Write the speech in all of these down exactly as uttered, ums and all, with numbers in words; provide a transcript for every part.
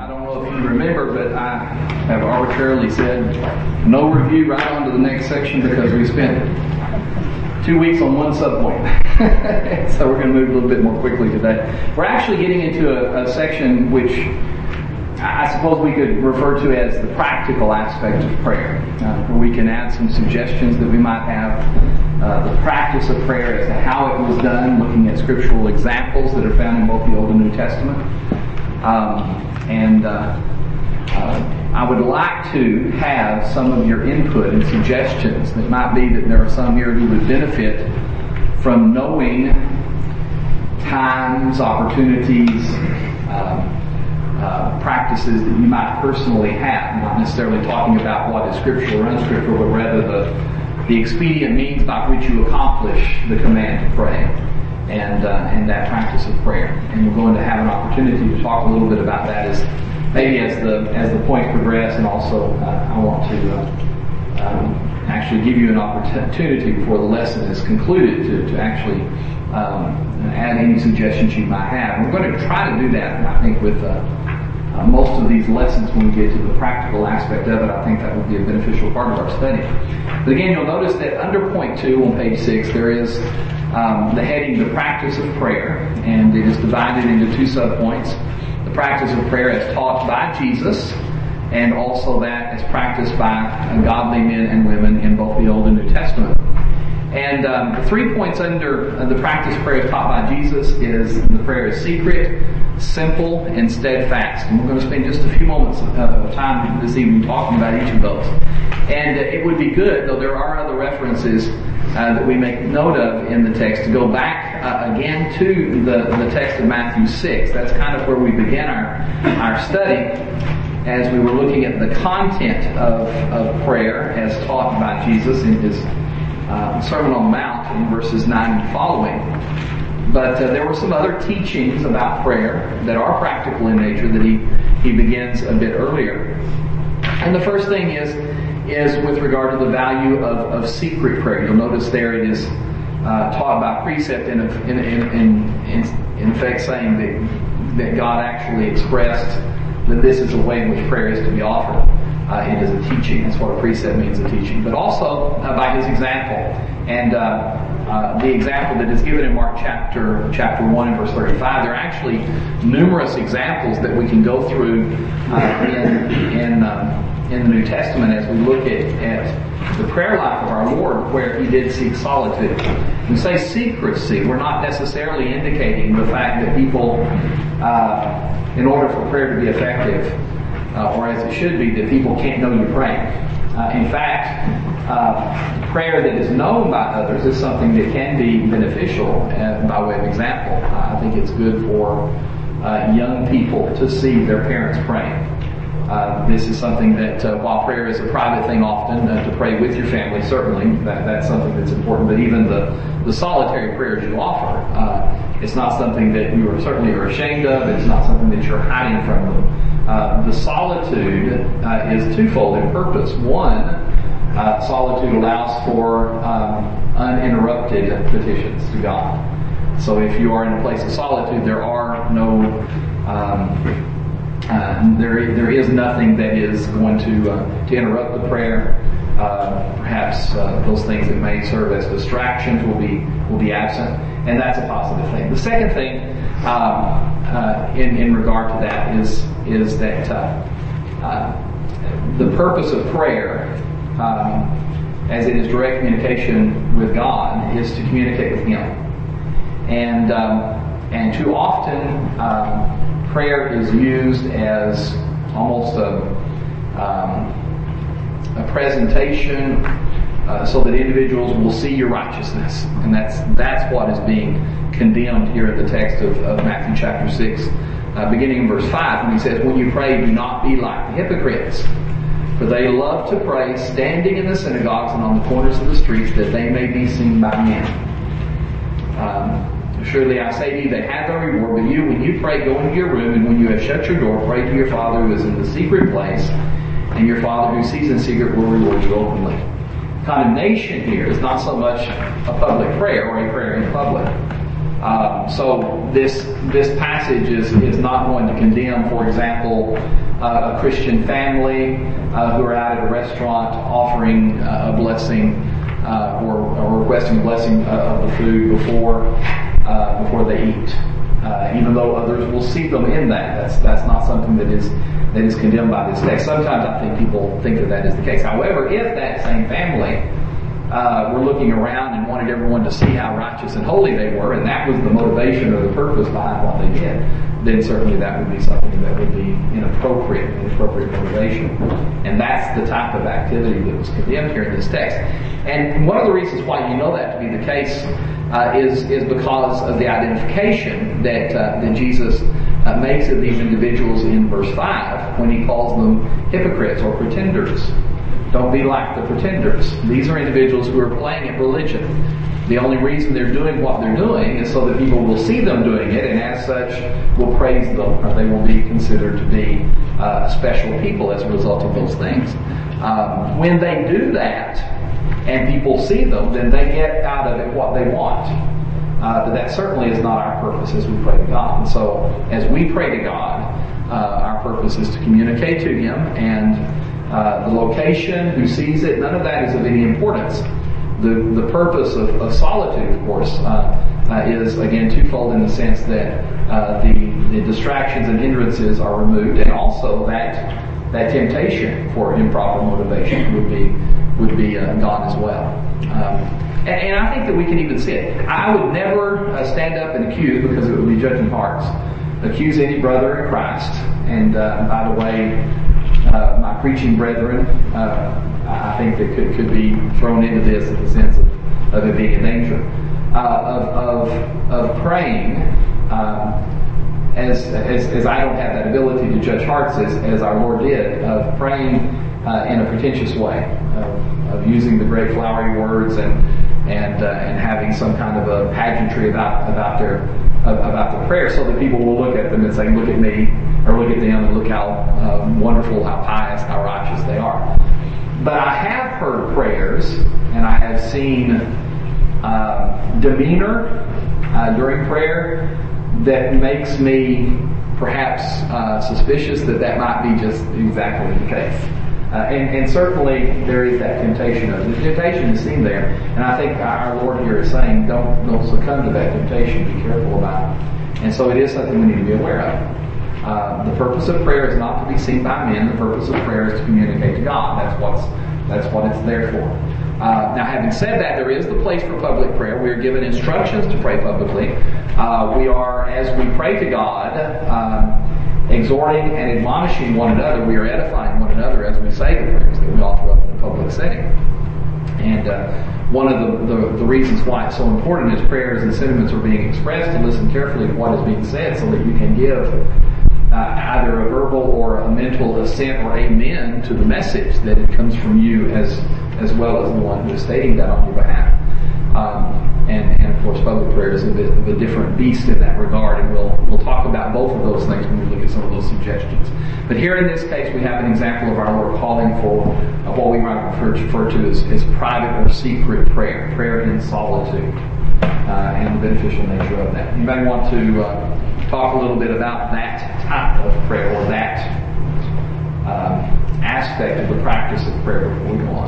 I don't know if you remember, but I have arbitrarily said no review right on to the next section because we spent two weeks on one subpoint. So we're going to move a little bit more quickly today. We're actually getting into a, a section which I suppose we could refer to as the practical aspect of prayer, uh, where we can add some suggestions that we might have, uh, the practice of prayer as to how it was done, looking at scriptural examples that are found in both the Old and New Testament. Um, and uh, uh, I would like to have some of your input and suggestions. It might be that there are some here who would benefit from knowing times, opportunities, um, Uh, practices that you might personally have, not necessarily talking about what is scriptural or unscriptural, but rather the the expedient means by which you accomplish the command to pray and uh, and that practice of prayer. And we're going to have an opportunity to talk a little bit about that as maybe as the as the points progress, and also uh, I want to uh, um, actually give you an opportunity before the lesson is concluded to to actually um, add any suggestions you might have. And we're going to try to do that, I think, with uh, Uh, most of these lessons when we get to the practical aspect of it. I think that would be a beneficial part of our study. But again, you'll notice that under point two on page six, there is um, the heading, the practice of prayer, and it is divided into two subpoints. The practice of prayer as taught by Jesus, and also that as practiced by godly men and women in both the Old and New Testament. And um, the three points under uh, the practice of prayer as taught by Jesus is the prayer is secret, simple, and steadfast. And we're going to spend just a few moments of time this evening talking about each of those. And it would be good, though there are other references uh, that we make note of in the text, to go back uh, again to the, the text of Matthew six. That's kind of where we began our, our study as we were looking at the content of, of prayer as taught by Jesus in his uh, Sermon on the Mount in verses nine and following. But uh, there were some other teachings about prayer that are practical in nature that he, he begins a bit earlier. And the first thing is is with regard to the value of, of secret prayer. You'll notice there it is uh, taught by precept in, in, in, in, in effect saying that, that God actually expressed that this is the way in which prayer is to be offered. Uh, it is a teaching. That's what a precept means, a teaching. But also uh, by his example. And uh, Uh, the example that is given in Mark chapter chapter one and verse thirty-five, there are actually numerous examples that we can go through uh, in in, um, in the New Testament as we look at, at the prayer life of our Lord, where he did seek solitude. When we say secrecy, we're not necessarily indicating the fact that people, uh, in order for prayer to be effective, uh, or as it should be, that people can't know you're praying. Uh, in fact, uh, prayer that is known by others is something that can be beneficial uh, by way of example. Uh, I think it's good for uh, young people to see their parents praying. Uh, this is something that, uh, while prayer is a private thing often, uh, to pray with your family, certainly, that, that's something that's important, but even the, the solitary prayers you offer, uh, it's not something that you are certainly are ashamed of, it's not something that you're hiding from them. Uh, the solitude uh, is twofold in purpose. One, uh, solitude allows for um, uninterrupted petitions to God. So if you are in a place of solitude, there are no, um, uh, there there is nothing that is going to uh, to interrupt the prayer. Uh, perhaps uh, those things that may serve as distractions will be will be absent, and that's a positive thing. The second thing um, uh, in in regard to that is is that uh, uh, the purpose of prayer, um, as it is direct communication with God, is to communicate with Him. And um, and too often um, prayer is used as almost a um, a presentation uh, so that individuals will see your righteousness, and that's that's what is being condemned here in the text of, of Matthew chapter six. Uh, beginning in verse five, when he says, "When you pray, do not be like the hypocrites, for they love to pray standing in the synagogues and on the corners of the streets, that they may be seen by men. Um, surely I say to you, they have their reward. But you, when you pray, go into your room, and when you have shut your door, pray to your Father who is in the secret place, and your Father who sees in secret will reward you openly." Condemnation here is not so much a public prayer or a prayer in public. Um, so this this passage is, is not going to condemn, for example, uh, a Christian family uh, who are out at a restaurant offering uh, a blessing uh, or, or requesting a blessing uh, of the food before uh, before they eat. Uh, even though others will see them in that, that's that's not something that is that is condemned by this text. Sometimes I think people think that that is the case. However, if that same family Uh, were looking around and wanted everyone to see how righteous and holy they were, and that was the motivation or the purpose behind what they did, then certainly that would be something that would be inappropriate, inappropriate motivation. And that's the type of activity that was condemned here in this text. And one of the reasons why you know that to be the case uh, is is because of the identification that uh, that Jesus uh, makes of these individuals in verse five when he calls them hypocrites or pretenders. Don't be like the pretenders. These are individuals who are playing at religion. The only reason they're doing what they're doing is so that people will see them doing it, and as such will praise them, or they will be considered to be uh, special people as a result of those things. Um, when they do that, and people see them, then they get out of it what they want. Uh, but that certainly is not our purpose as we pray to God. And so, as we pray to God, uh, our purpose is to communicate to Him, and Uh, the location, who sees it, none of that is of any importance. The the purpose of, of solitude, of course, uh, uh, is again twofold in the sense that uh, the the distractions and hindrances are removed, and also that that temptation for improper motivation would be would be uh, gone as well. Um, and, and I think that we can even see it. I would never uh, stand up and accuse, because it would be judging hearts, accuse any brother in Christ. And uh, by the way, Uh, my preaching brethren, uh, I think that could, could be thrown into this in the sense of, of it being a danger, uh, of, of, of praying um, as, as, as I don't have that ability to judge hearts as, as our Lord did, of praying uh, in a pretentious way, of, of using the great flowery words and and uh, and having some kind of a pageantry about about their about the prayer, so that people will look at them and say, "Look at me," or "Look at them and look how uh, wonderful, how pious, how righteous they are." But I have heard prayers, and I have seen uh, demeanor uh, during prayer that makes me perhaps uh, suspicious that that might be just exactly the case. Uh, and, and certainly there is that temptation of it. The temptation is seen there, and I think our Lord here is saying, don't don't succumb to that temptation. Be careful about it. And so it is something we need to be aware of. Uh, the purpose of prayer is not to be seen by men. The purpose of prayer is to communicate to God. That's what's that's what it's there for. Uh, now, having said that, there is the place for public prayer. We are given instructions to pray publicly. Uh, we are, as we pray to God, um, exhorting and admonishing one another. We are edifying one another as we say the prayers that we offer up in a public setting. And uh, one of the, the, the reasons why it's so important is prayers and sentiments are being expressed, to listen carefully to what is being said so that you can give uh, either a verbal or a mental assent or amen to the message, that it comes from you as as well as the one who is stating that on your behalf. Um, and, and of course, public prayer is a bit of a different beast in that regard, and we'll we'll talk about both of those things when we look at some of those suggestions. But here in this case, we have an example of our Lord calling for uh, what we might refer, refer to as, as private or secret prayer, prayer in solitude, uh, and the beneficial nature of that. You may want to uh, talk a little bit about that type of prayer, or that um, aspect of the practice of prayer before we go on.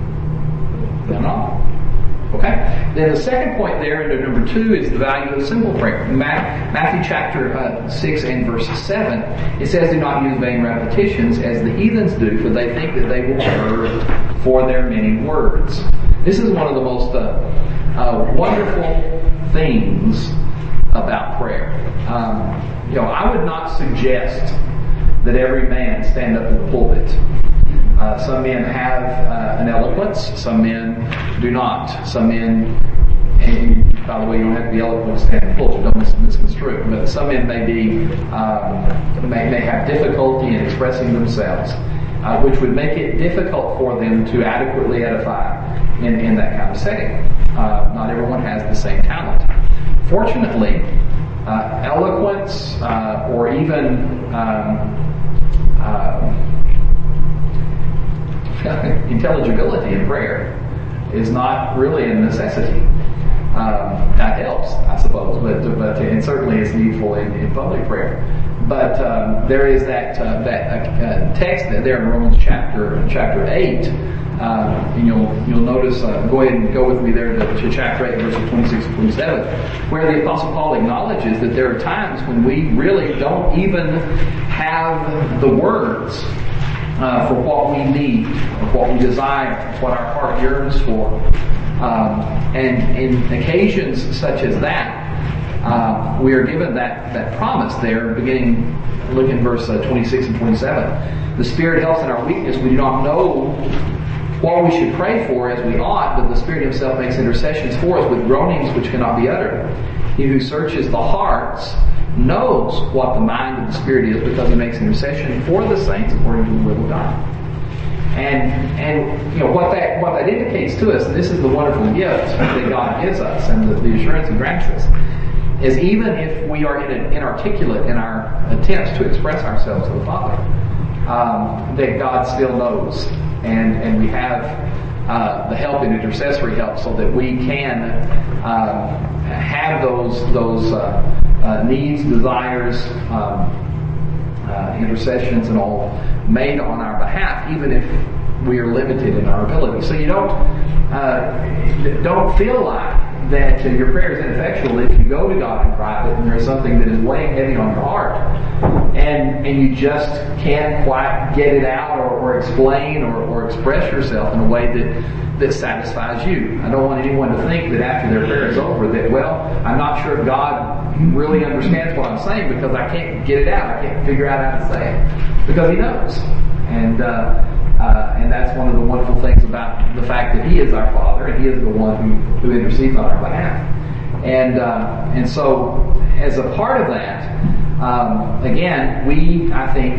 No, no. Okay? Then the second point there, under number two, is the value of simple prayer. In Matthew chapter uh, six and verse seven, it says, "Do not use vain repetitions as the heathens do, for they think that they will be heard for their many words." This is one of the most uh, uh, wonderful things about prayer. Um, you know, I would not suggest that every man stand up in the pulpit. Uh, some men have uh, an eloquence, some men do not. Some men, and by the way, you don't have to be eloquent to stand in the pulpit, don't mis- misconstrue, but some men may be, um, may, may have difficulty in expressing themselves, uh, which would make it difficult for them to adequately edify in, in that kind of setting. Uh, not everyone has the same talent. Fortunately, uh, eloquence uh, or even um, uh, intelligibility in prayer is not really a necessity. um, that helps, I suppose, but but and certainly it's needful in, in public prayer. But um, there is that uh, that uh, text there in Romans chapter chapter eight, uh, and you'll you'll notice. Uh, go ahead and go with me there to, to chapter eight, verses twenty-six and twenty-seven, where the Apostle Paul acknowledges that there are times when we really don't even have the words uh, for what we need, or what we desire, what our heart yearns for, um, and in occasions such as that. Uh, we are given that, that promise there, beginning, look in verse uh, twenty-six and twenty-seven. The Spirit helps in our weakness. We do not know what we should pray for as we ought, but the Spirit Himself makes intercessions for us with groanings which cannot be uttered. He who searches the hearts knows what the mind of the Spirit is, because He makes intercession for the saints according to the will of God. And and you know what that what that indicates to us, and this is the wonderful gift that God gives us, and the, the assurance He grants us, is even if we are inarticulate in our attempts to express ourselves to the Father, um, that God still knows, and and we have uh, the help and intercessory help, so that we can uh, have those those uh, uh, needs, desires, um, uh, intercessions, and all made on our behalf, even if we are limited in our ability. So you don't uh, don't feel like that uh, your prayer is ineffectual if you go to God in private and there's something that is weighing heavy on your heart, and and you just can't quite get it out, or, or explain or, or express yourself in a way that that satisfies you. I don't want anyone to think that after their prayer is over that, well, I'm not sure if God really understands what I'm saying because I can't get it out. I can't figure out how to say it. Because He knows. And uh, uh, and that's one of the wonderful things about the fact that He is our Father, and He is the one who, who intercedes on our behalf. And uh, and so, as a part of that, um, again, we, I think,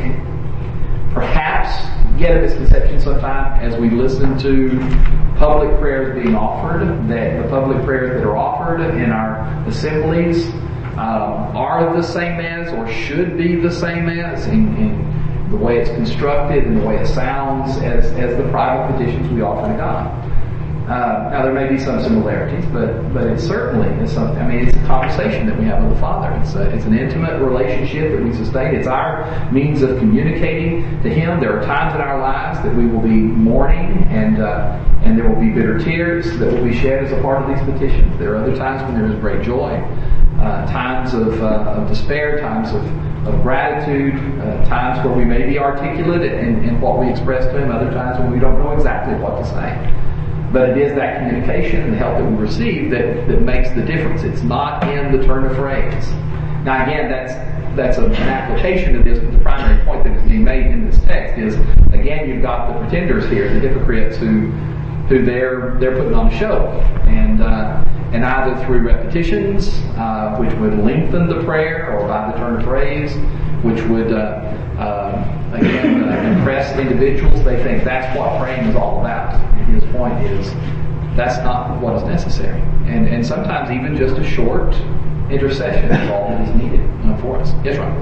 perhaps get a misconception sometimes as we listen to public prayers being offered, that the public prayers that are offered in our assemblies um, are the same as, or should be the same as, in, in the way it's constructed and the way it sounds, as, as the private petitions we offer to God. Uh, now, there may be some similarities, but but it certainly is something. I mean, it's a conversation that we have with the Father. It's a, it's an intimate relationship that we sustain. It's our means of communicating to Him. There are times in our lives that we will be mourning, and uh, and there will be bitter tears that will be shed as a part of these petitions. There are other times when there is great joy, uh, times of, uh, of despair, times of of gratitude, uh, times where we may be articulate in, in what we express to Him, other times when we don't know exactly what to say. But it is that communication and the help that we receive that, that makes the difference. It's not in the turn of phrase. Now again, that's that's a, an application of this, but the primary point that is being made in this text is, again, you've got the pretenders here, the hypocrites who who they're they're putting on a show, and uh, and either through repetitions, uh, which would lengthen the prayer, or by the turn of phrase, which would uh, uh, again uh, impress individuals. They think that's what praying is all about. And his point is that's not what is necessary, and and sometimes even just a short intercession is all that is needed uh, for us. Yes, Ron.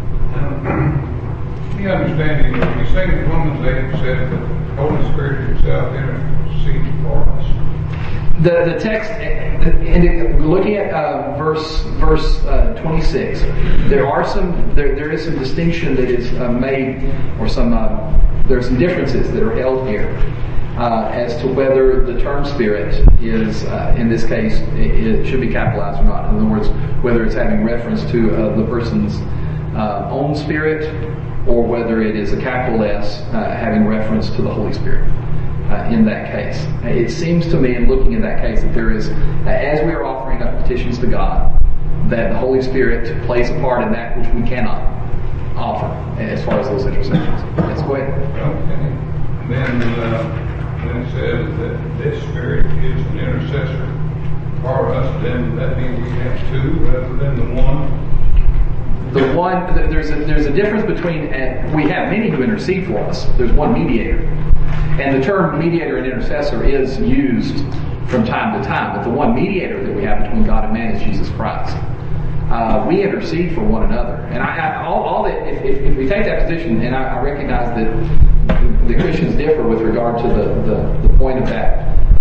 You understand? You say that Romans eight said that the Holy Spirit Himself intercedes for us. The the text, and looking at uh, verse verse uh, twenty-six, there are some there there is some distinction that is uh, made, or some uh, there are some differences that are held here uh, as to whether the term Spirit is uh, in this case it, it should be capitalized or not. In other words, whether it's having reference to uh, the person's uh, own spirit, or whether it is a capital S uh, having reference to the Holy Spirit. Uh, in that case, it seems to me, in looking at that case, that there is, uh, as we are offering up petitions to God, that the Holy Spirit plays a part in that which we cannot offer as far as those intercessions. Let's go ahead. Okay. Then, uh, when it says that this Spirit is an intercessor for us, then that means we have two rather than the one. The one, there's a, there's a difference between, uh, we have many who intercede for us. There's one mediator. And the term mediator and intercessor is used from time to time, but the one mediator that we have between God and man is Jesus Christ. Uh, we intercede for one another. And I, I all, all that, if, if, if we take that position, and I, I recognize that the Christians differ with regard to the, the, the point of that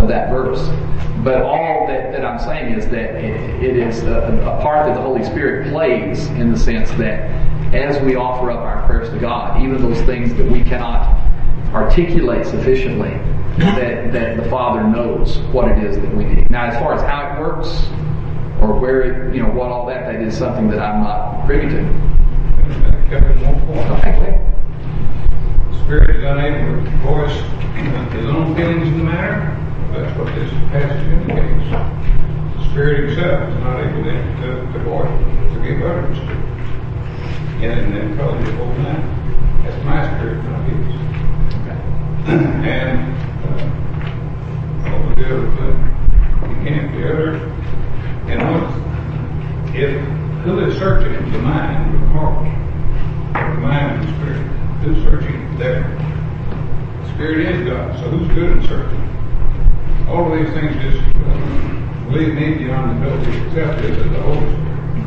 of that verse. But all that, that I'm saying is that it, it is a, a part that the Holy Spirit plays in the sense that as we offer up our prayers to God, even those things that we cannot articulate sufficiently, that, that the Father knows what it is that we need. Now, as far as how it works, or where it, you know, what all that, that is something that I'm not privy to. Kevin, one point. Okay. The Spirit is unable to voice his own feelings in the matter. That's what this passage indicates. The Spirit himself is not able to, to, to voice, to give utterance to it. And then tell the whole time, that's my spirit, not his. Okay. And uh, all the other thing, you can't be uttered. And what if who is searching the mind of the heart, the mind of the Spirit? Who's searching there? The Spirit is God, so who's good at searching? All of these things just uh, leave me beyond the ability to accept this as the Holy Spirit.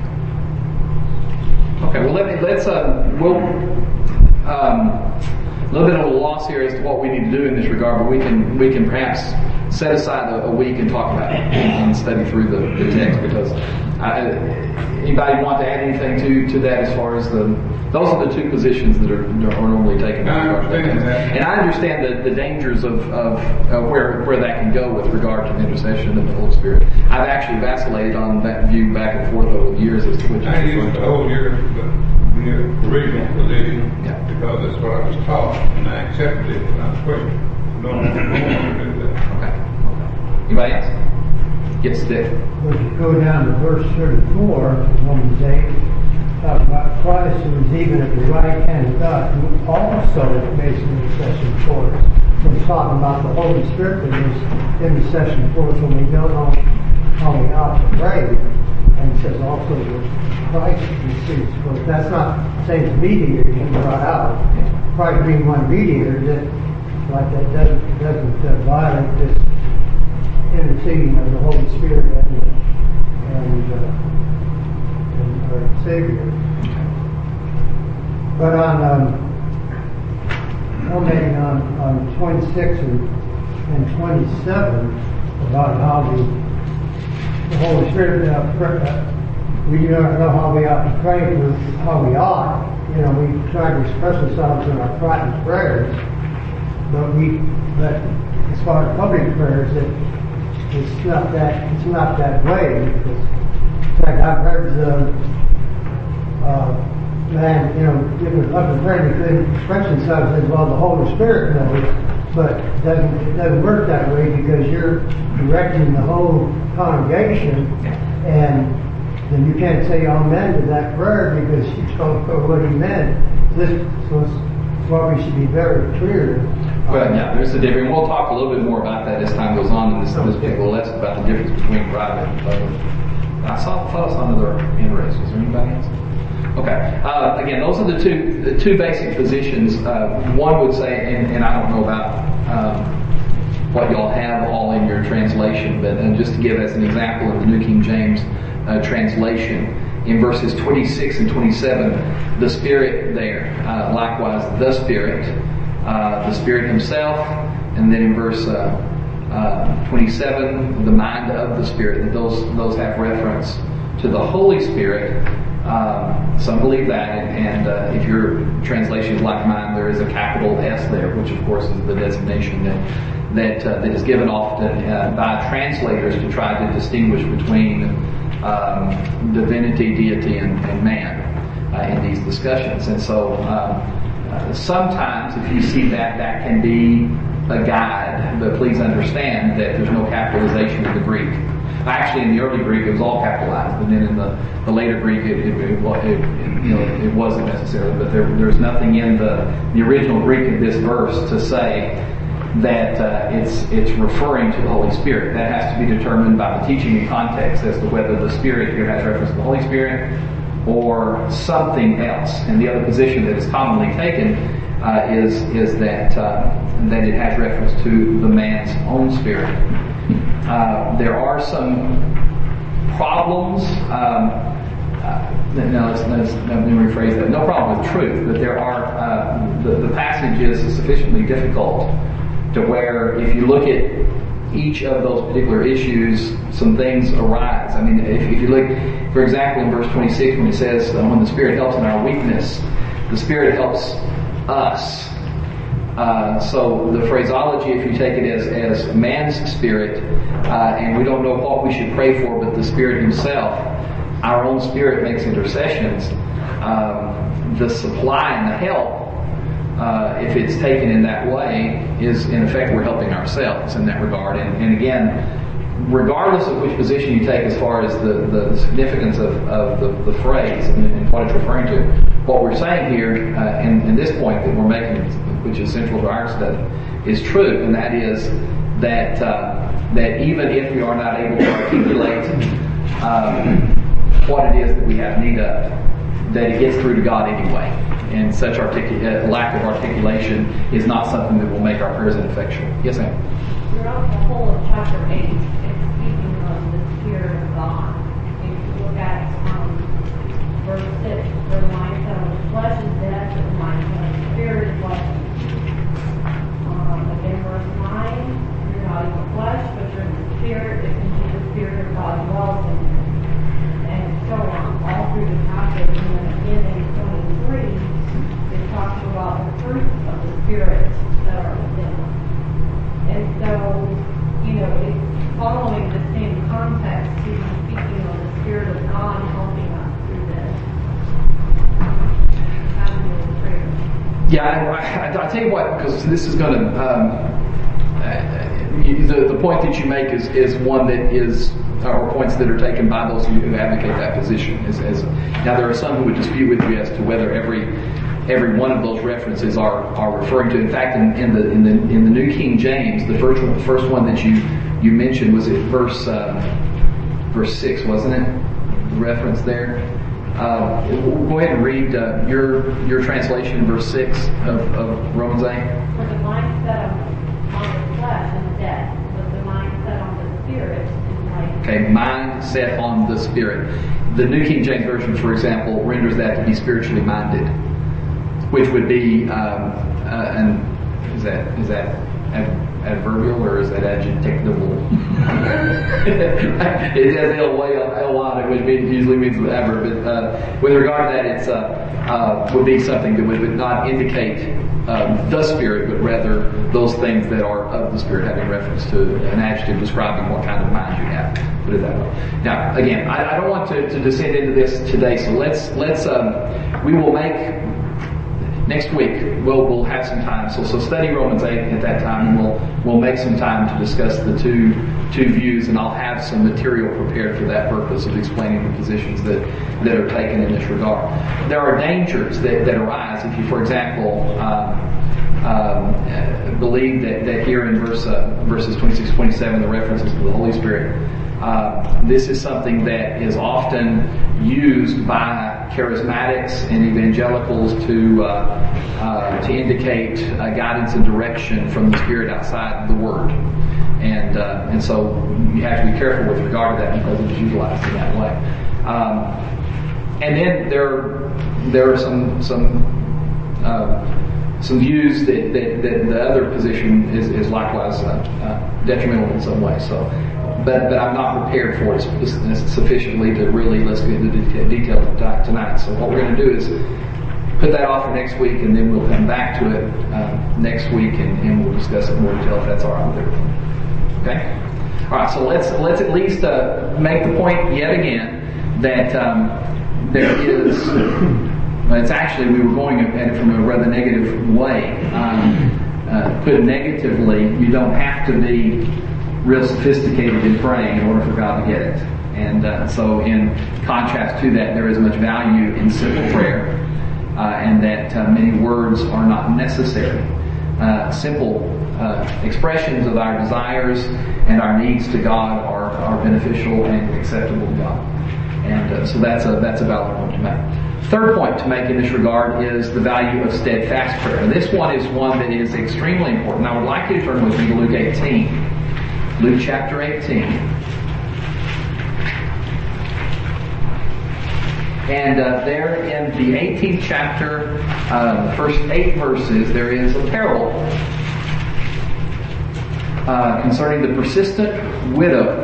Okay, well let me, let's, uh, we'll, um, a little bit of a loss here as to what we need to do in this regard, but we can, we can perhaps set aside a, a week and talk about it and study through the, the text, because uh, anybody want to add anything to, to that as far as the, those are the two positions that are, are normally taken. I understand that. And I understand the, the dangers of, of uh, where where that can go with regard to the intercession of the Holy Spirit. I've actually vacillated on that view back and forth over the years as to which I used to hold your, the original position yeah. because that's what I was taught, and I accepted it without question. No one to do that. Okay. okay. Anybody else? Yes, Dick. Well, if you go down to verse thirty-four, Romans eight, talk about Christ who is even at the right hand of God, who also makes an intercession for us. So he's talking about the Holy Spirit that is intercession for us when we don't know how we ought to pray. And he says also that Christ receives for us. That's not saying the mediator you brought out. Christ being one mediator, that like that doesn't doesn't uh, violate this interceding of the Holy Spirit and and, uh, and our Savior. But on um, commenting on, on twenty-six and, and twenty-seven about how the, the Holy Spirit uh, uh, we do not know how we ought to pray for how we ought. You know, we try to express ourselves in our private prayers, but we but as far as public prayers, it It's not that. It's not that way. In fact, I've heard the uh, man, you know, different up and praying to could express themselves as well. The Holy Spirit knows, but it doesn't. It doesn't work that way because you're directing the whole congregation, and then you can't say amen to that prayer because you don't know what he meant. This was why we should be very clear. Well, yeah, there's a difference. We'll talk a little bit more about that as time goes on in this, this particular lesson about the difference between private and public. I saw fellows on their hand raised. Was there anybody else? Okay. Uh, again, those are the two the two basic positions. Uh, one would say, and, and I don't know about um, what y'all have all in your translation, but and just to give as an example of the New King James uh, translation, in verses twenty-six and twenty-seven, the Spirit there, uh, likewise the Spirit. Uh, the Spirit Himself, and then in verse uh, uh, twenty-seven, the mind of the Spirit. That those those have reference to the Holy Spirit. Um, some believe that, and, and uh, if your translation is like mine, there is a capital S there, which of course is the designation that that uh, that is given often uh, by translators to try to distinguish between um, divinity, deity, and, and man uh, in these discussions. And so. Um, Uh, sometimes, if you see that, that can be a guide, but please understand that there's no capitalization in the Greek. Actually, in the early Greek, it was all capitalized, and then in the, the later Greek, it, it, it, it, you know, it wasn't necessarily. But there, there's nothing in the, the original Greek of this verse to say that uh, it's it's referring to the Holy Spirit. That has to be determined by the teaching and context as to whether the Spirit here has reference to the Holy Spirit or something else. And the other position that is commonly taken uh, is is that uh, that it has reference to the man's own spirit. Uh, there are some problems. Um, uh, no, let's, let's, let me rephrase that. No problem with truth, but there are uh, the, the passage is sufficiently difficult to where if you look at each of those particular issues, some things arise. I mean, if, if you look, for example, in verse twenty-six, when it says, uh, when the Spirit helps in our weakness, the Spirit helps us. Uh, so the phraseology, if you take it as, as man's spirit, uh, and we don't know what we should pray for, but the Spirit Himself, our own spirit makes intercessions. Um, the supply and the help, uh, if it's taken in that way, is in effect we're helping ourselves in that regard. And, and again, regardless of which position you take as far as the, the significance of, of the, the phrase and, and what it's referring to, what we're saying here, uh, in, in this point that we're making, which is central to our study, is true, and that is that uh, that even if we are not able to articulate um, what it is that we have need of, that it gets through to God anyway. And such articu- uh, lack of articulation is not something that will make our prayers ineffectual. Yes, ma'am? Throughout the whole of chapter eight, it's speaking of the Spirit of God. If you look at um, verse six, the mindset of the flesh is death, but the mindset of the Spirit is life. Um, again, verse nine, you're not in the flesh, but you're in the Spirit, if indeed the Spirit of God dwells in you. And so on, all through the passage. And then again in twenty-three, it's talking about the fruits of the Spirit that are within us. And so, you know, it's following the same context to be speaking of the Spirit of God helping us through this. Having this prayer. Yeah, I, I, I tell you what, because this is going to, um, uh, the, the point that you make is, is one that is, or points that are taken by those who advocate that position. Is, as, now, there are some who would dispute with you as to whether every every one of those references are, are referring to. In fact, in, in the in the in the New King James, the first one, the first one that you you mentioned was it verse uh, verse six, wasn't it? The reference there. Uh, go ahead and read uh, your your translation in verse six of, of Romans eight. For the mind set on the flesh is death, but the mind set on the Spirit is life. Okay, mind set on the Spirit. The New King James Version, for example, renders that to be spiritually minded, which would be, um, uh, and is that is that ad- adverbial or is that adjectival? It has L Y L on it, which means, usually means adverb. But uh, with regard to that, it's uh, uh, would be something that would, would not indicate um, the Spirit, but rather those things that are of the Spirit, having reference to an adjective describing what kind of mind you have. Put it that way. Now, again, I, I don't want to, to descend into this today, so let's let's um, we will make. Next week, we'll we'll have some time. So so study Romans eight at that time, and we'll we'll make some time to discuss the two two views, and I'll have some material prepared for that purpose of explaining the positions that, that are taken in this regard. There are dangers that, that arise if you, for example, um, um, believe that, that here in verse uh, verses twenty-six, twenty-seven, the references to the Holy Spirit. Uh, this is something that is often used by charismatics and evangelicals to uh, uh, to indicate uh, guidance and direction from the Spirit outside the Word, and uh, and so you have to be careful with regard to that because it is utilized in that way. Um, and then there there are some some uh, some views that, that, that the other position is, is likewise uh, uh, detrimental in some way. So. But, but I'm not prepared for it sufficiently to really let's get into detail, detail tonight. So what we're going to do is put that off for next week, and then we'll come back to it uh, next week, and, and we'll discuss it in more detail if that's all right with everyone. Okay. All right. So let's let's at least uh, make the point yet again that um, there is. Well, it's actually we were going at it from a rather negative way. Um, uh, put negatively, you don't have to be real sophisticated in praying in order for God to get it. And uh, so in contrast to that, there is much value in simple prayer, uh, and that uh, many words are not necessary. Uh, simple uh, expressions of our desires and our needs to God are, are beneficial and acceptable to God. And uh, so that's a, that's a valid point to make. Third point to make in this regard is the value of steadfast prayer. And this one is one that is extremely important. I would like you to turn with me to Luke eighteen. Luke chapter eighteen. And uh, there in the eighteenth chapter, uh, the first eight verses, there is a parable. uh, concerning the persistent widow.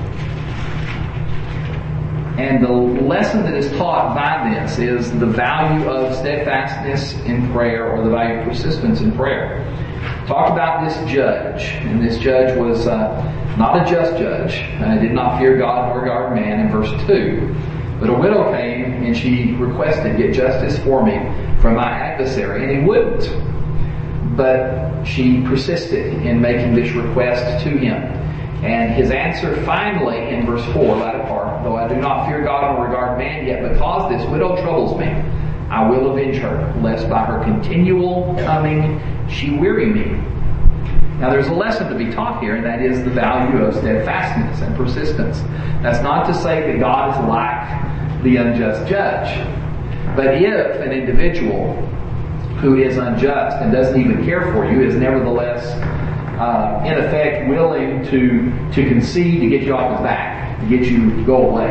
And the lesson that is taught by this is the value of steadfastness in prayer, or the value of persistence in prayer. Talk about this judge, and this judge was uh, not a just judge. Uh, did not fear God nor regard man in verse two. But a widow came and she requested, get justice for me from my adversary, and he wouldn't. But she persisted in making this request to him. And his answer finally in verse four, latter part, though I do not fear God nor regard man, yet because this widow troubles me, I will avenge her, lest by her continual coming she weary me. Now there's a lesson to be taught here, and that is the value of steadfastness and persistence. That's not to say that God is like the unjust judge. But if an individual who is unjust and doesn't even care for you is nevertheless uh, in effect willing to, to concede to get you off his back, to get you to go away,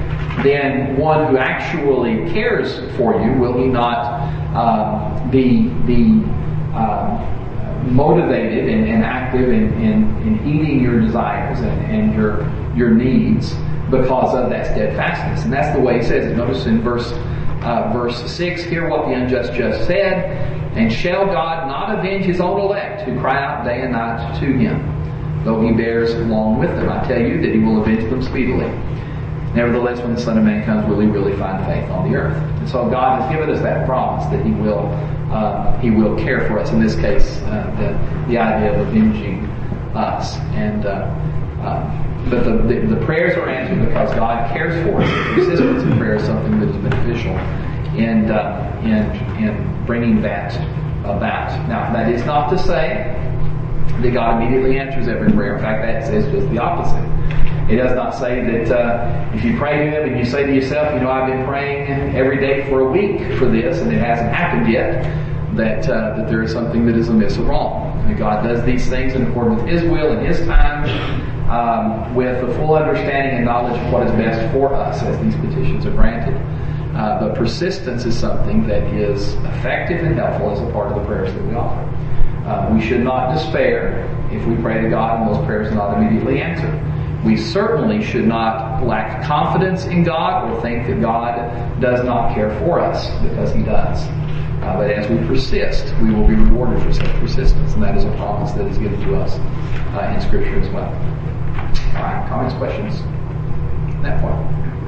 then one who actually cares for you, will he not uh, be, be uh, motivated and, and active in, in, in heeding your desires and, and your your needs because of that steadfastness? And that's the way he says it. Notice in verse uh, verse six, hear what the unjust judge said, and shall God not avenge his own elect who cry out day and night to him, though he bears long with them? I tell you that he will avenge them speedily. Nevertheless, when the Son of Man comes, will he really find faith on the earth? And so God has given us that promise that he will uh, he will care for us. In this case, uh, the, the idea of avenging us. And uh, uh, but the, the, the prayers are answered because God cares for us. Persistence in prayer is something that is beneficial in, uh, in, in bringing that about. Now, that is not to say that God immediately answers every prayer. In fact, that says just the opposite. It does not say that uh, if you pray to Him and you say to yourself, you know, I've been praying every day for a week for this and it hasn't happened yet, that uh, that there is something that is amiss or wrong. And God does these things in accordance with His will and His time, um, with a full understanding and knowledge of what is best for us as these petitions are granted. Uh, but persistence is something that is effective and helpful as a part of the prayers that we offer. Uh, we should not despair if we pray to God and those prayers are not immediately answered. We certainly should not lack confidence in God or think that God does not care for us, because He does. Uh, but as we persist, we will be rewarded for such persistence, and that is a promise that is given to us uh, in Scripture as well. All right, comments, questions? At that point.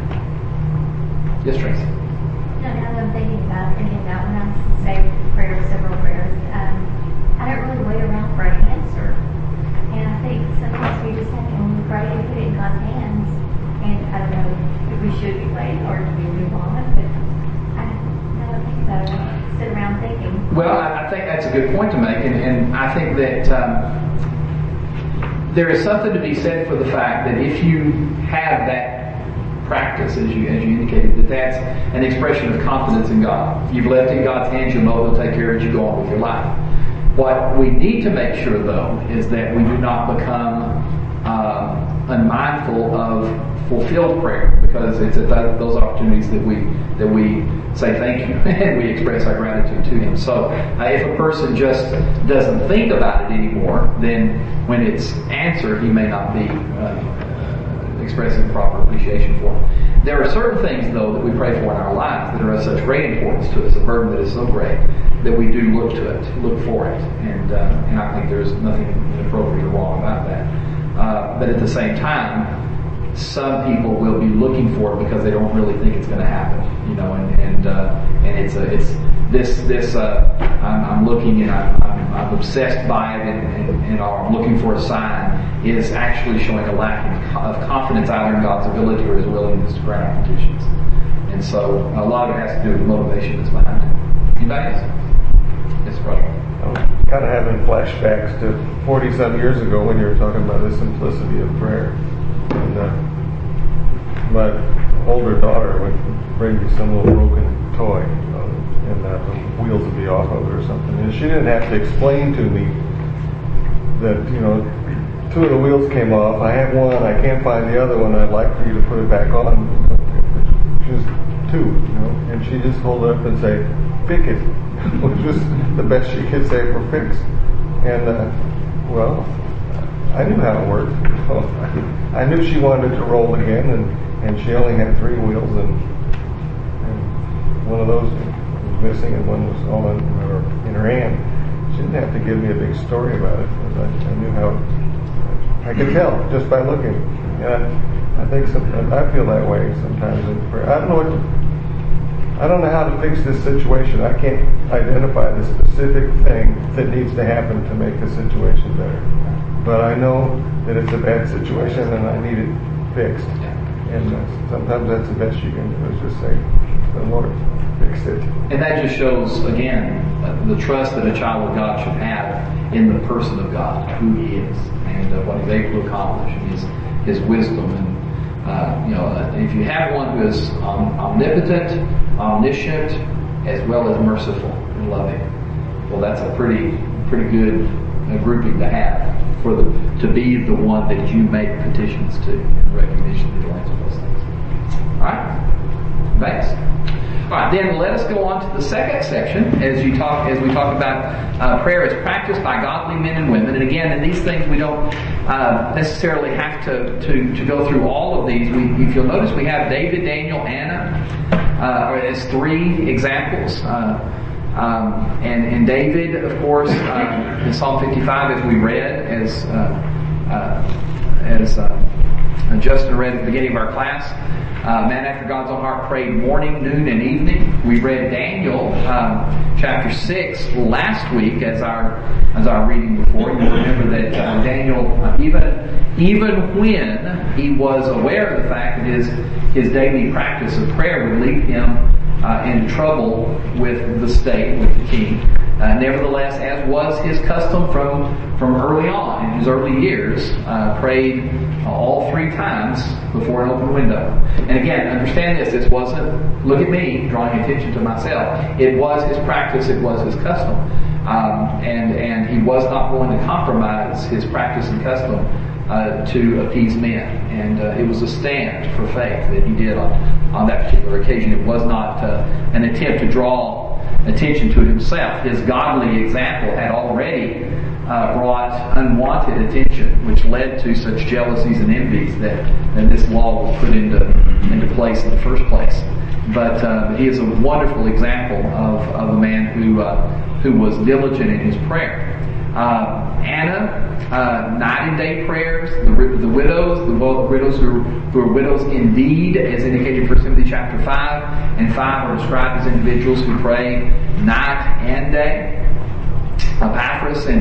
Yes, Tracy. No, now that I'm thinking about thinking about when I say prayers, several prayers, um, I don't really wait around for an answer. And I think sometimes we just have to, when we pray, we put it in God's hands. And I don't know if we should be waiting or do we move on, but I don't think about it. I sit around thinking. Well, I, I think that's a good point to make, and, and I think that um, there is something to be said for the fact that if you have that practice, as you as you indicated, that that's an expression of confidence in God. You've left it in God's hands, you know He'll take care of it, you go on with your life. What we need to make sure, though, is that we do not become uh, unmindful of fulfilled prayer, because it's at that, those opportunities that we that we say thank you and we express our gratitude to Him. So uh, if a person just doesn't think about it anymore, then when it's answered, he may not be uh, expressing proper appreciation for it. There are certain things, though, that we pray for in our lives that are of such great importance to us, a burden that is so great, that we do look to it, look for it, and uh, and I think there's nothing inappropriate or wrong about that. Uh, but at the same time, some people will be looking for it because they don't really think it's going to happen, you know, and and uh, and it's a, it's this this uh, I'm, I'm looking and I'm, I'm, I'm obsessed by it, and, and, and I'm looking for a sign, is actually showing a lack of confidence either in God's ability or His willingness to grant our petitions. And so a lot of it has to do with the motivation that's behind it. Anybody else? Yes, brother. I'm kind of having flashbacks to forty-some years ago when you were talking about the simplicity of prayer. And uh, my older daughter would bring me some little broken toy, uh, and uh, the wheels would be off of it or something. And she didn't have to explain to me that, you know, two of the wheels came off. I have one. I can't find the other one. I'd like for you to put it back on. Just two, you know. And she just hold it up and say, "Fix it," which was the best she could say for fix. And uh, well, I knew how it worked. I knew she wanted to roll again, and, and she only had three wheels, and, and one of those was missing, and one was all in her, in her hand. She didn't have to give me a big story about it, because I, I knew how. I could tell just by looking. And I, I think some, I feel that way sometimes in prayer. I don't know what to, I don't know how to fix this situation. I can't identify the specific thing that needs to happen to make the situation better. But I know that it's a bad situation and I need it fixed. And uh, sometimes that's the best you can do, is just say, the Lord, fix it. And that just shows, again, uh, the trust that a child of God should have in the person of God, who He is, and uh, what He's able to accomplish, and His, his wisdom. And, uh, you know, uh, if you have one who is um, omnipotent, omniscient, as well as merciful and loving, well, that's a pretty, pretty good uh, grouping to have for the, to be the one that you make petitions to in recognition that He'll answer those things. All right? Thanks. All right, then let us go on to the second section as you talk, as we talk about uh, prayer as practiced by godly men and women. And again, in these things, we don't uh, necessarily have to, to to go through all of these. We, if you'll notice, we have David, Daniel, Anna, uh, as three examples. Uh, um, and and David, of course, uh, in Psalm fifty-five, as we read, as uh, uh, as uh, Justin read at the beginning of our class. Uh, man after God's own heart prayed morning, noon, and evening. We read Daniel um, chapter six last week as our as our reading before. You remember that uh, Daniel, uh, even even when he was aware of the fact that his his daily practice of prayer would lead him uh, into trouble with the state, with the king. Uh, nevertheless, as was his custom from from early on in his early years, uh, prayed uh, all three times before an open window. And again, understand this: this wasn't, look at me drawing attention to myself. It was his practice. It was his custom, um, and and he was not going to compromise his practice and custom uh, to appease men. And uh, it was a stand for faith that he did on on that particular occasion. It was not uh, an attempt to draw attention to himself. His godly example had already uh, brought unwanted attention, which led to such jealousies and envies that, that this law was put into into place in the first place. But uh, he is a wonderful example of, of a man who uh, who was diligent in his prayer. Uh, Anna, uh, night and day prayers. The, the widows, the widows who, who are widows indeed, as indicated in First Timothy chapter five and five, are described as individuals who pray night and day. Epaphras in,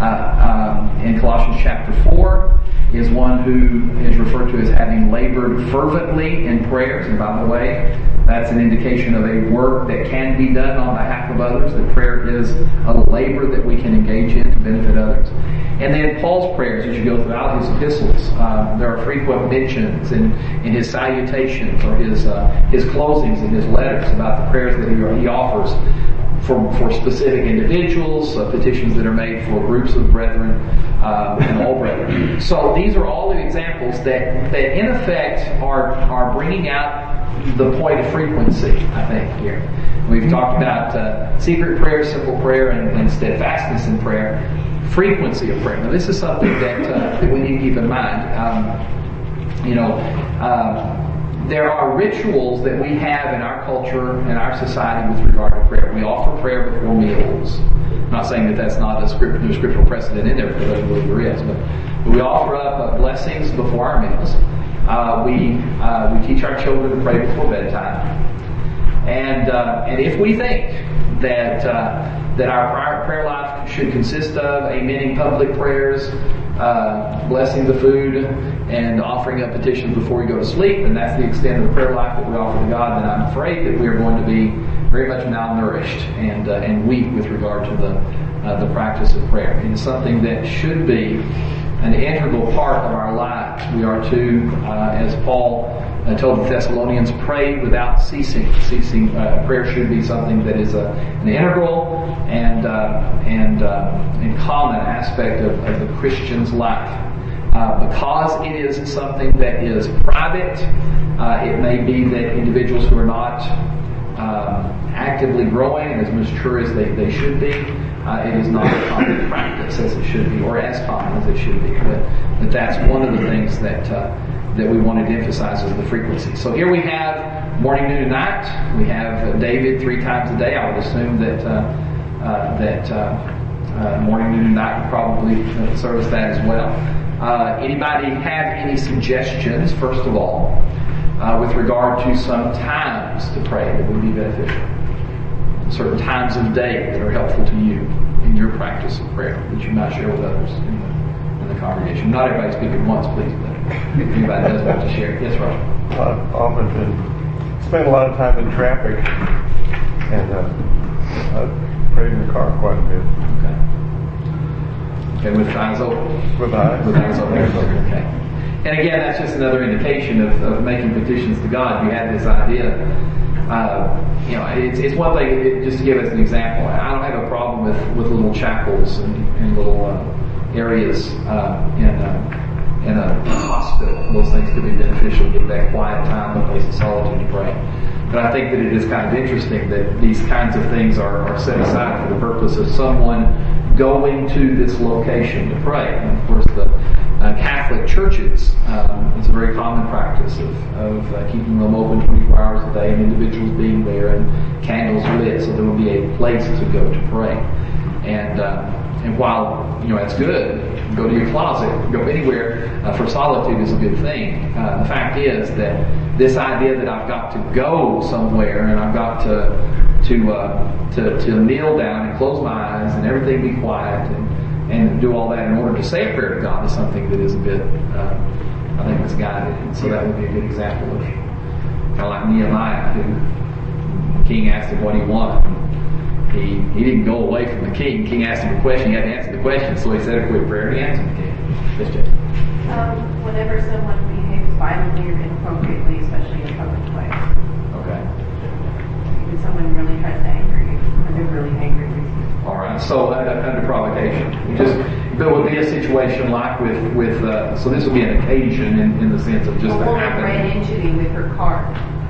uh, um, in Colossians chapter four is one who is referred to as having labored fervently in prayers. And by the way, that's an indication of a work that can be done on behalf of others. That prayer is a labor that we can engage in to benefit others. And then Paul's prayers, as you go throughout his epistles, uh, there are frequent mentions in, in his salutations or his uh, his closings in his letters about the prayers that he, he offers for, for specific individuals, uh, petitions that are made for groups of brethren uh, and all brethren. So these are all the examples that, that in effect are are bringing out the point of frequency, I think, here. We've talked about uh, secret prayer, simple prayer, and, and steadfastness in prayer. Frequency of prayer. Now, this is something that, uh, that we need to keep in mind. Um, you know, uh, there are rituals that we have in our culture and our society with regard to prayer. We offer prayer before meals. I'm not saying that that's not a script, there's scriptural precedent in there, because I believe there is, but, but we offer up uh, blessings before our meals. Uh, we uh, we teach our children to pray before bedtime, and uh, and if we think that uh, that our prayer life should consist of amening public prayers, uh, blessing the food, and offering up petitions before we go to sleep, and that's the extent of the prayer life that we offer to God, then I'm afraid that we are going to be very much malnourished and uh, and weak with regard to the uh, the practice of prayer. It is something that should be an integral part of our lives. We are to, uh, as Paul uh, told the Thessalonians, pray without ceasing. Ceasing uh, prayer should be something that is a, an integral and uh, and uh, and common aspect of, of the Christian's life. Uh, because it is something that is private, uh, it may be that individuals who are not um, actively growing and as mature as they, they should be Uh, it is not a common practice as it should be, or as common as it should be. But, but that's one of the things that uh, that we wanted to emphasize is the frequency. So here we have morning, noon, and night. We have uh, David three times a day. I would assume that uh, uh, that uh, uh, morning, noon, and night would probably uh, service that as well. Uh, anybody have any suggestions, first of all, uh, with regard to some times to pray that would be beneficial? Certain times of day that are helpful to you in your practice of prayer that you might share with others in the, in the congregation. Not everybody speak at once, please, but if anybody does want to share. Yes, Roger. I've often been, spent a lot of time in traffic, and uh, I've prayed in the car quite a bit. Okay. And with eyes open? With eyes. With eyes open. Okay. And again, that's just another indication of, of making petitions to God. You have this idea. Uh, you know, it's, it's one thing, it, just to give us an example, I don't have a problem with, with little chapels and, and little uh, areas uh, in, uh, in a hospital. Those things could be beneficial, get that quiet time, a place of solitude to pray. But I think that it is kind of interesting that these kinds of things are, are set aside for the purpose of someone going to this location to pray. And of course, the Uh, Catholic churches, um, it's a very common practice of, of uh, keeping them open twenty-four hours a day and individuals being there and candles lit, so there will be a place to go to pray. And uh, and while, you know, that's good, go to your closet, go anywhere uh, for solitude is a good thing. Uh, the fact is that this idea that I've got to go somewhere and I've got to to uh, to, to kneel down and close my eyes and everything be quiet and and do all that in order to say a prayer to God is something that is a bit, uh, I think, misguided. And so that would be a good example of kind of like Nehemiah, who the king asked him what he wanted. He he didn't go away from the king. The king asked him a question. He had to answer the question. So he said a quick prayer and he answered the king. Yes, Jay. Um, whenever someone behaves violently or inappropriately, especially in a public place, Okay. when someone really tries to anger you, or they're really angry with you. All right. So uh, under provocation, we just there would be a situation like with with uh, so this would be an occasion in, in the sense of just A a woman happening. ran into me with her car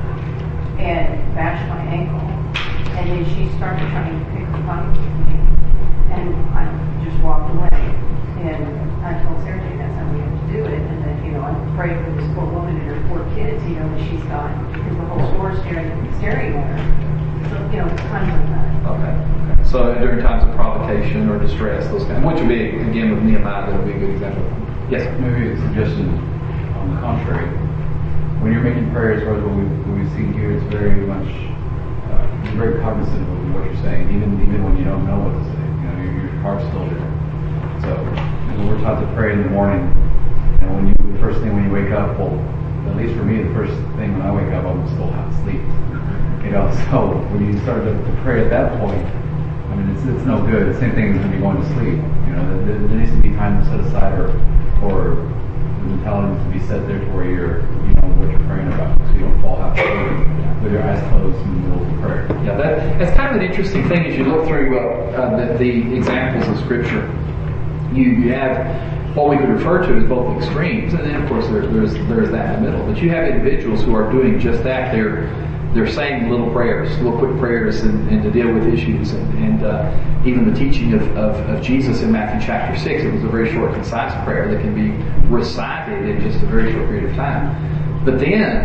and bashed my ankle, and then she started trying to pick a fight with me, and I just walked away. And I told Sarah Jane that's how we have to do it, and then, you know, I'm afraid for this poor woman and her four kids, you know, that she's got, because the whole store's staring, staring at her. So, you know, kind of like that. Okay. Okay. So during times of provocation or distress, those kind, which would be again with Nehemiah, that would be a good example. Yes. Maybe a suggestion on the contrary. When you're making prayers, or what we what we see here, it's very much uh, you're very cognizant of what you're saying, even even when you don't know what to say. You know, your, your heart's still there. So you know, we're taught to pray in the morning, and when you the first thing when you wake up, well, at least for me, the first thing when I wake up, I'm still half asleep. You know, so when you start to, to pray at that point, I mean, it's it's no good. The same thing as when you're going to sleep. You know, there, there needs to be time set aside, or or the mentality needs to be set there to where you're, you know, what you're praying about, so you don't fall half asleep with your eyes closed in the middle of the prayer. Yeah, that that's kind of an interesting thing as you look through uh, uh, the, the examples of Scripture. You you have what we could refer to as both extremes, and then of course there, there's there's that in the middle. But you have individuals who are doing just that. They're They're saying little prayers, little quick prayers, and, and to deal with issues. And, and uh, even the teaching of, of, of Jesus in Matthew chapter six, it was a very short, concise prayer that can be recited in just a very short period of time. But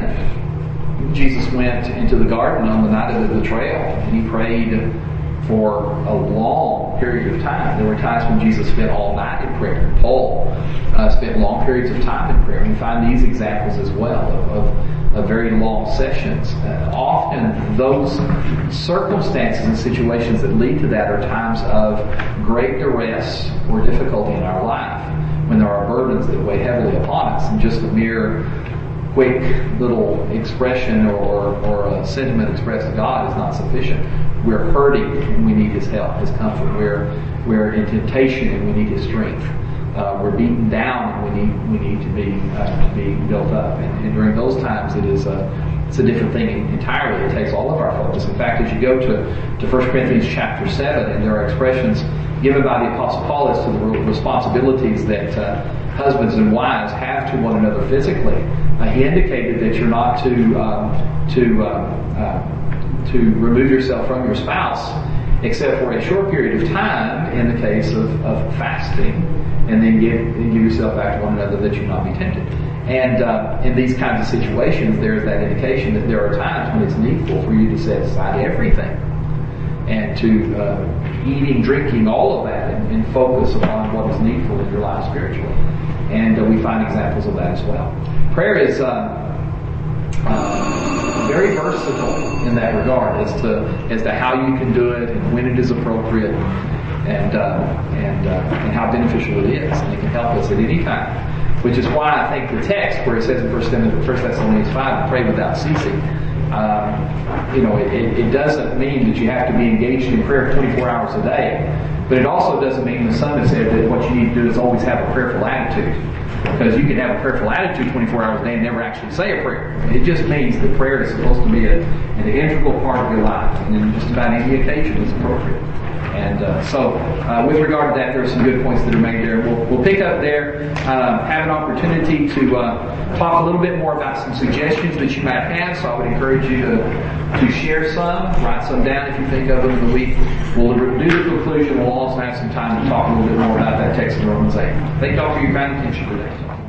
then Jesus went into the garden on the night of the betrayal, and he prayed for a long period of time. There were times when Jesus spent all night in prayer. Paul uh, spent long periods of time in prayer. We find these examples as well of, of of very long sessions. Uh, often those circumstances and situations that lead to that are times of great duress or difficulty in our life, when there are burdens that weigh heavily upon us, and just a mere quick little expression or, or a sentiment expressed to God is not sufficient. We're hurting and we need His help, His comfort. We're, we're in temptation and we need His strength. Uh, we're beaten down, and we need we need to be uh, to be built up. And, and during those times, it is a it's a different thing entirely. It takes all of our focus. In fact, as you go to to First Corinthians chapter seven, and there are expressions given by the Apostle Paul as to the responsibilities that uh, husbands and wives have to one another physically. Uh, he indicated that you're not to um, to uh, uh, to remove yourself from your spouse except for a short period of time in the case of, of fasting, and then give, and give yourself back to one another that you not be tempted. And uh, in these kinds of situations, there's that indication that there are times when it's needful for you to set aside everything and to uh, eating, drinking, all of that, and, and focus upon what is needful in your life spiritually. And uh, we find examples of that as well. Prayer is uh, uh, very versatile in that regard as to as to how you can do it and when it is appropriate, and uh, and uh, and how beneficial it is, and it can help us at any time. Which is why I think the text where it says in First Thessalonians five, to pray without ceasing, uh, you know, it, it, it doesn't mean that you have to be engaged in prayer twenty-four hours a day, but it also doesn't mean, the Son has said, that what you need to do is always have a prayerful attitude. Because you can have a prayerful attitude twenty-four hours a day and never actually say a prayer. It just means that prayer is supposed to be a, an integral part of your life, and in just about any occasion is appropriate. And uh, so, uh, with regard to that, there are some good points that are made there. We'll, we'll pick up there, uh, have an opportunity to uh, talk a little bit more about some suggestions that you might have. So I would encourage you to, to share some, write some down if you think of them in the week. We'll do the conclusion. We'll also have some time to talk a little bit more about that text in Romans eight. Thank you all for your kind attention today.